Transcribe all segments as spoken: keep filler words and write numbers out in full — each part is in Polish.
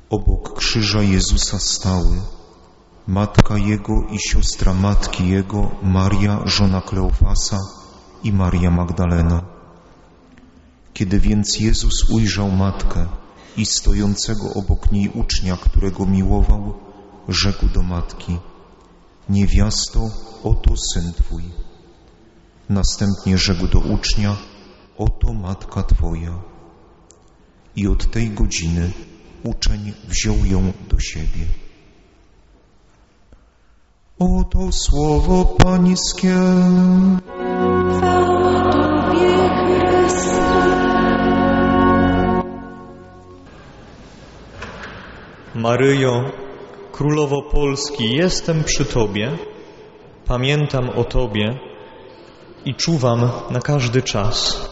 Obok krzyża Jezusa stały matka Jego i siostra matki Jego, Maria, żona Kleofasa i Maria Magdalena. Kiedy więc Jezus ujrzał matkę i stojącego obok niej ucznia, którego miłował, rzekł do matki: niewiasto, oto syn Twój. Następnie rzekł do ucznia: oto matka Twoja. I od tej godziny uczeń wziął ją do siebie. Oto słowo Pańskie. Chwała Tobie, Chryste. Maryjo, Królowo Polski, jestem przy Tobie, pamiętam o Tobie i czuwam na każdy czas.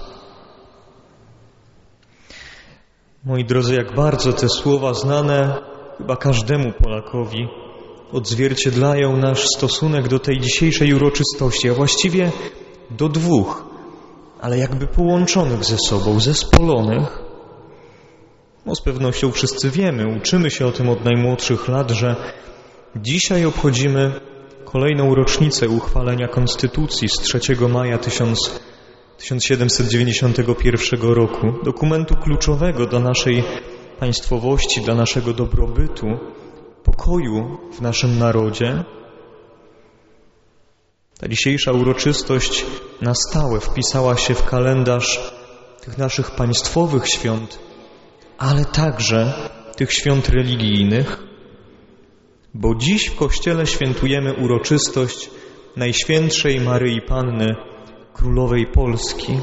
Moi drodzy, jak bardzo te słowa znane chyba każdemu Polakowi odzwierciedlają nasz stosunek do tej dzisiejszej uroczystości, a właściwie do dwóch, ale jakby połączonych ze sobą, zespolonych. Bo z pewnością wszyscy wiemy, uczymy się o tym od najmłodszych lat, że dzisiaj obchodzimy kolejną rocznicę uchwalenia Konstytucji z trzeciego maja tysiąc siedemset dziewięćdziesiątego pierwszego roku, dokumentu kluczowego dla naszej państwowości, dla naszego dobrobytu, pokoju w naszym narodzie. Ta dzisiejsza uroczystość na stałe wpisała się w kalendarz tych naszych państwowych świąt, ale także tych świąt religijnych, bo dziś w Kościele świętujemy uroczystość Najświętszej Maryi Panny, Królowej Polski.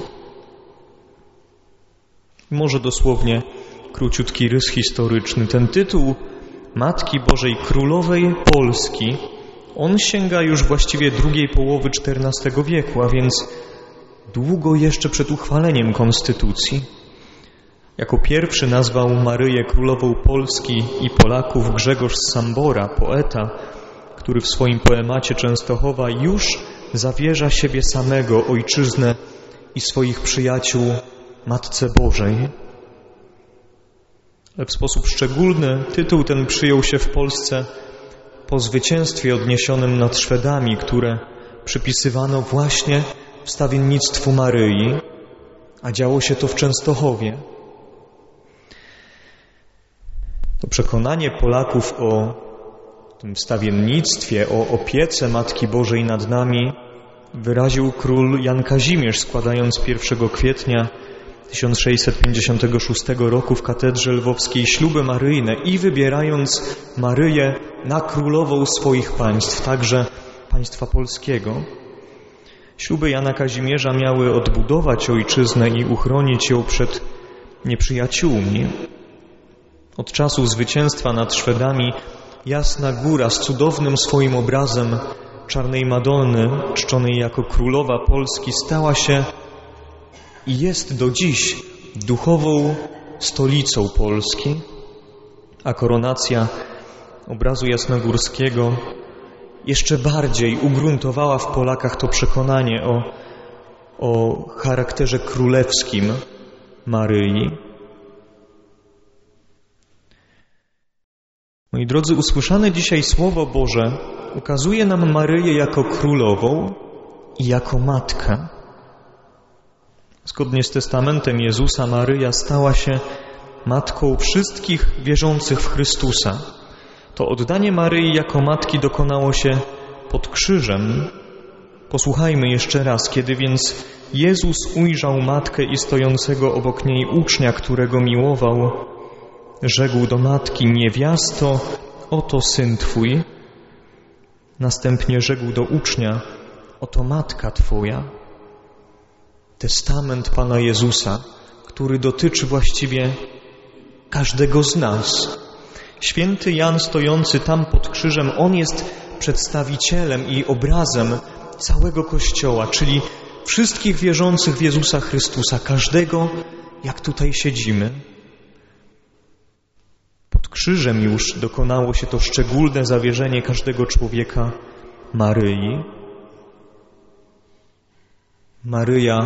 Może dosłownie króciutki rys historyczny. Ten tytuł Matki Bożej Królowej Polski, on sięga już właściwie drugiej połowy czternastego wieku, a więc długo jeszcze przed uchwaleniem Konstytucji. Jako pierwszy nazwał Maryję Królową Polski i Polaków Grzegorz z Sambora, poeta, który w swoim poemacie Częstochowa już zawierza siebie samego, ojczyznę i swoich przyjaciół Matce Bożej. Ale w sposób szczególny tytuł ten przyjął się w Polsce po zwycięstwie odniesionym nad Szwedami, które przypisywano właśnie wstawiennictwu Maryi, a działo się to w Częstochowie. To przekonanie Polaków o tym wstawiennictwie, o opiece Matki Bożej nad nami wyraził król Jan Kazimierz, składając pierwszego kwietnia tysiąc sześćset pięćdziesiątego szóstego roku w katedrze lwowskiej śluby maryjne i wybierając Maryję na królową swoich państw, także państwa polskiego. Śluby Jana Kazimierza miały odbudować ojczyznę i uchronić ją przed nieprzyjaciółmi. Od czasu zwycięstwa nad Szwedami Jasna Góra z cudownym swoim obrazem Czarnej Madonny, czczonej jako Królowa Polski, stała się i jest do dziś duchową stolicą Polski, a koronacja obrazu jasnogórskiego jeszcze bardziej ugruntowała w Polakach to przekonanie o, o charakterze królewskim Maryi. Moi drodzy, usłyszane dzisiaj Słowo Boże ukazuje nam Maryję jako królową i jako matkę. Zgodnie z testamentem Jezusa, Maryja stała się matką wszystkich wierzących w Chrystusa. To oddanie Maryi jako matki dokonało się pod krzyżem. Posłuchajmy jeszcze raz, kiedy więc Jezus ujrzał matkę i stojącego obok niej ucznia, którego miłował, rzekł do matki: niewiasto, oto syn Twój. Następnie rzekł do ucznia: oto matka Twoja. Testament Pana Jezusa, który dotyczy właściwie każdego z nas. Święty Jan stojący tam pod krzyżem, on jest przedstawicielem i obrazem całego Kościoła, czyli wszystkich wierzących w Jezusa Chrystusa, każdego, jak tutaj siedzimy. Pod krzyżem już dokonało się to szczególne zawierzenie każdego człowieka Maryi. Maryja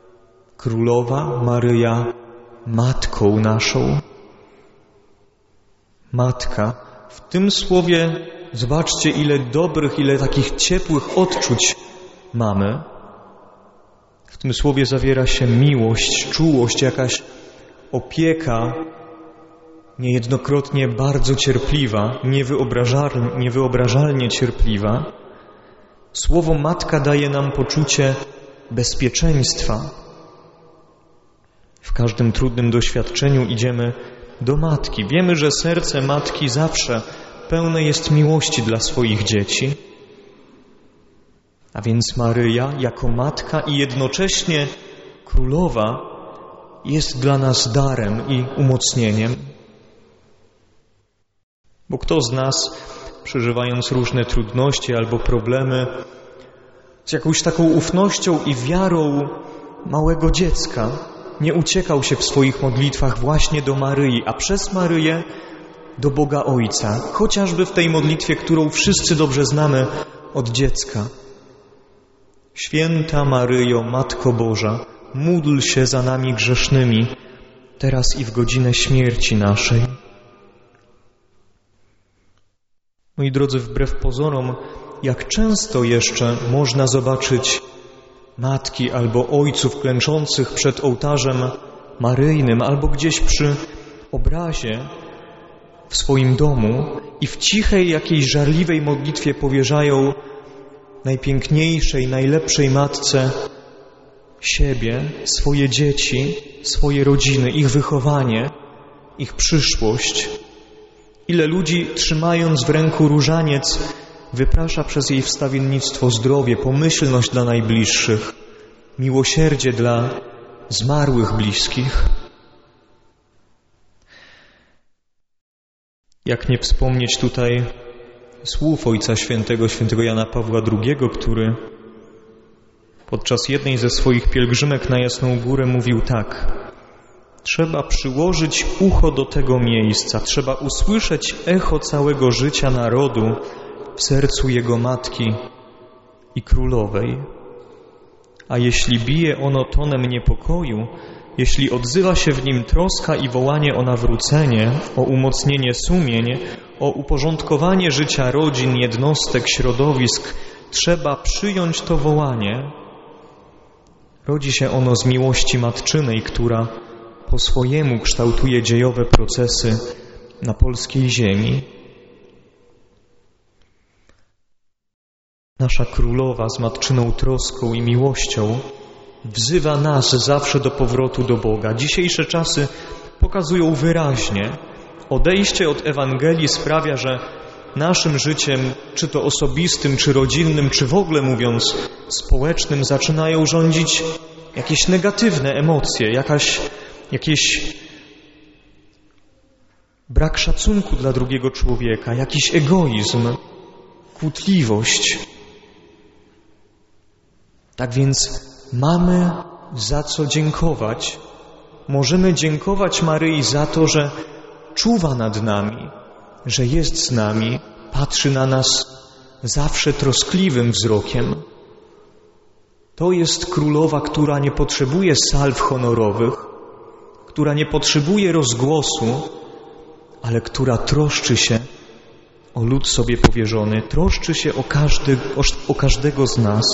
Królowa, Maryja Matką naszą. matka. W tym słowie zobaczcie, ile dobrych, ile takich ciepłych odczuć mamy. W tym słowie zawiera się miłość, czułość, jakaś opieka, niejednokrotnie bardzo cierpliwa, niewyobrażalnie, niewyobrażalnie cierpliwa. Słowo matka daje nam poczucie bezpieczeństwa. W każdym trudnym doświadczeniu idziemy do matki. Wiemy, że serce matki zawsze pełne jest miłości dla swoich dzieci. A więc Maryja jako matka i jednocześnie królowa jest dla nas darem i umocnieniem. Bo kto z nas, przeżywając różne trudności albo problemy, z jakąś taką ufnością i wiarą małego dziecka nie uciekał się w swoich modlitwach właśnie do Maryi, a przez Maryję do Boga Ojca, chociażby w tej modlitwie, którą wszyscy dobrze znamy od dziecka. Święta Maryjo, Matko Boża, módl się za nami grzesznymi, teraz i w godzinę śmierci naszej. Moi drodzy, wbrew pozorom, jak często jeszcze można zobaczyć matki albo ojców klęczących przed ołtarzem maryjnym albo gdzieś przy obrazie w swoim domu i w cichej, jakiejś żarliwej modlitwie powierzają najpiękniejszej, najlepszej matce siebie, swoje dzieci, swoje rodziny, ich wychowanie, ich przyszłość. Ile ludzi, trzymając w ręku różaniec, wyprasza przez jej wstawiennictwo zdrowie, pomyślność dla najbliższych, miłosierdzie dla zmarłych bliskich. Jak nie wspomnieć tutaj słów Ojca Świętego, świętego Jana Pawła drugiego, który podczas jednej ze swoich pielgrzymek na Jasną Górę mówił tak: trzeba przyłożyć ucho do tego miejsca, trzeba usłyszeć echo całego życia narodu w sercu jego matki i królowej. A jeśli bije ono tonem niepokoju, jeśli odzywa się w nim troska i wołanie o nawrócenie, o umocnienie sumień, o uporządkowanie życia rodzin, jednostek, środowisk, trzeba przyjąć to wołanie. Rodzi się ono z miłości matczynej, która po swojemu kształtuje dziejowe procesy na polskiej ziemi. Nasza królowa z matczyną troską i miłością wzywa nas zawsze do powrotu do Boga. Dzisiejsze czasy pokazują wyraźnie, odejście od Ewangelii sprawia, że naszym życiem, czy to osobistym, czy rodzinnym, czy w ogóle mówiąc społecznym, zaczynają rządzić jakieś negatywne emocje, jakaś, jakieś brak szacunku dla drugiego człowieka, jakiś egoizm, kłótliwość. Tak więc mamy za co dziękować. Możemy dziękować Maryi za to, że czuwa nad nami, że jest z nami, patrzy na nas zawsze troskliwym wzrokiem. To jest królowa, która nie potrzebuje salw honorowych, która nie potrzebuje rozgłosu, ale która troszczy się o lud sobie powierzony, troszczy się o, każdy, o, o każdego z nas.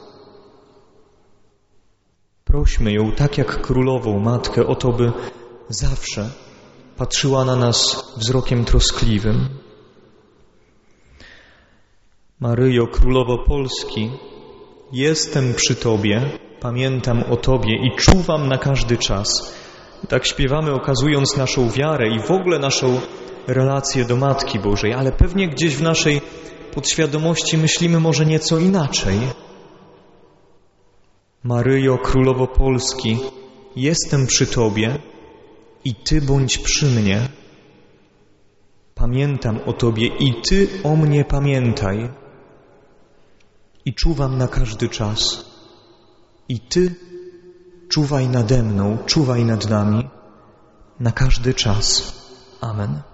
Prośmy ją, tak jak królową matkę, o to, by zawsze patrzyła na nas wzrokiem troskliwym. Maryjo, Królowo Polski, jestem przy Tobie, pamiętam o Tobie i czuwam na każdy czas. Tak śpiewamy, okazując naszą wiarę i w ogóle naszą relację do Matki Bożej, ale pewnie gdzieś w naszej podświadomości myślimy może nieco inaczej. Maryjo, Królowo Polski, jestem przy Tobie i Ty bądź przy mnie. Pamiętam o Tobie i Ty o mnie pamiętaj. I czuwam na każdy czas. I Ty czuwaj nade mną, czuwaj nad nami na każdy czas. Amen.